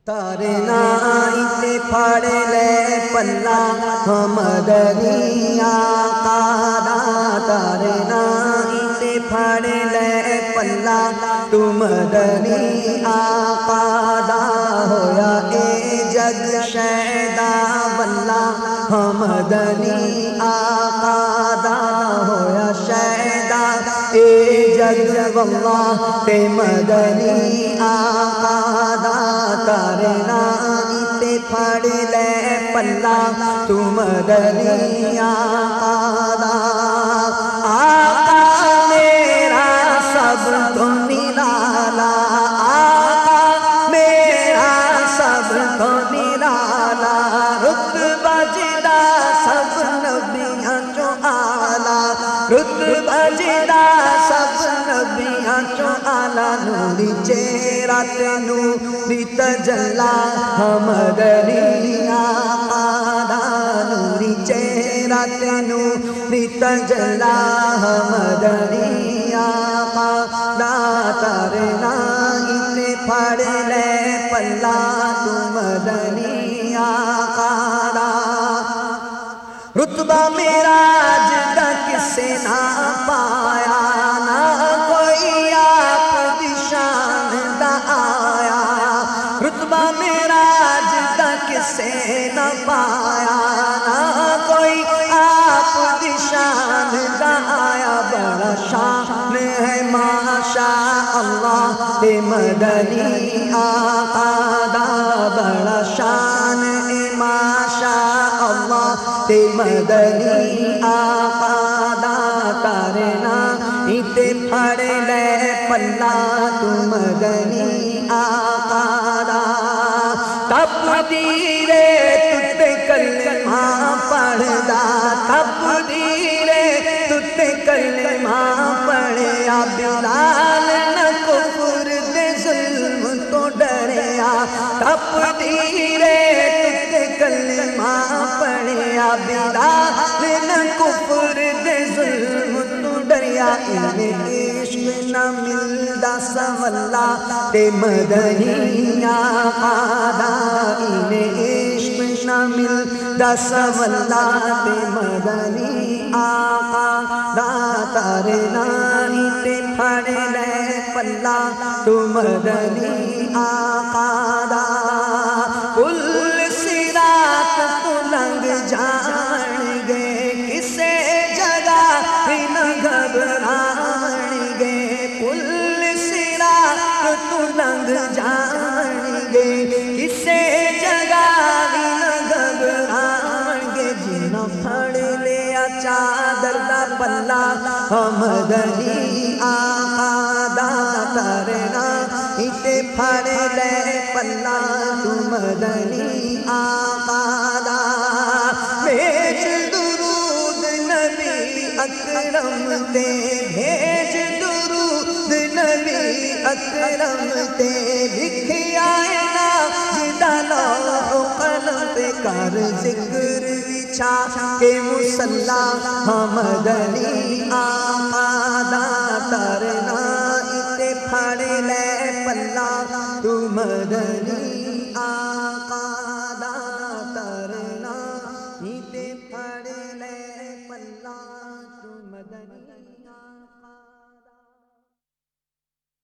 تارے نائتے پھاڑ لے پلا مدنی آقا دا تارے نائتے پھاڑ لے پلا تو مدنی آقا دا ہویا اے جگ شیدا بلا مدنی آقا دا ہویا شیدا اے جگ واللہ تے مدنی آقا دا تارے نائتے پھاڑ لے پلا تو مدنی آقا دا آقا میرا سب تو نرالا آقا میرا سب تو نرالا رتبہ جدا سب نبیاں چو آلہ رتبہ جدا سب نبیاں چو آلہ نوری چہرہ نوری تجلا مدنی آقا دا نوری چہرہ نوری تجلا مدنی آقا دا تارے نائتے پھاڑ لے پلا تو مدنی آقا دا رتبہ میرا جدا کسے نہ پایا نہ کوئی آپ دی شان دا آیا رتبہ میرا جدا کسے نہ پایا نہ کوئی آپ دی شان دا آیا بڑا شان ہے ماشاء اللہ تے مدنی آقا دا بڑا شان ہے ماشاء اللہ تے مدنی آقا دا تارے نائتے پھاڑ لے پلا تو مدنی آقا دا تقدیرے تُتے کلمہ پڑھدا تقدیرے تُتے کلمہ پڑھیا بلال نہ کفر دے ظلم تو ڈریا تقدیرے تُتے کلمہ پڑھیا بلال نہ کفر دے ظلم تو ڈریا انہیں عشق نہ ملدا سولا تے مدنی آقا دا انہیں عشق نہ ملدا سولا تے مدنی آقا دا تارے نائتے پھاڑ لے پلا تو مدنی آقا دا کل صراط تو لنگ جان گے کسے جگہ بھی نہ گھبران گے کل صراط تو لنگ جان گے کسے جگہ بھی نہ گھبران گے جنہ پھڑ لیا چادر دا پلا مدنی آقا دا تارے نائتے پھاڑ لے پلا تو مدنی آقا دا بھیج درود نبی اکرم تے بھیج درود نبی اکرم تے لکھیا نا جدا لوح قلم پہ کر ذکر وچھا کے مصلی مدنی آقا دا تارے نائتے پھاڑ لے پلا تو مدنی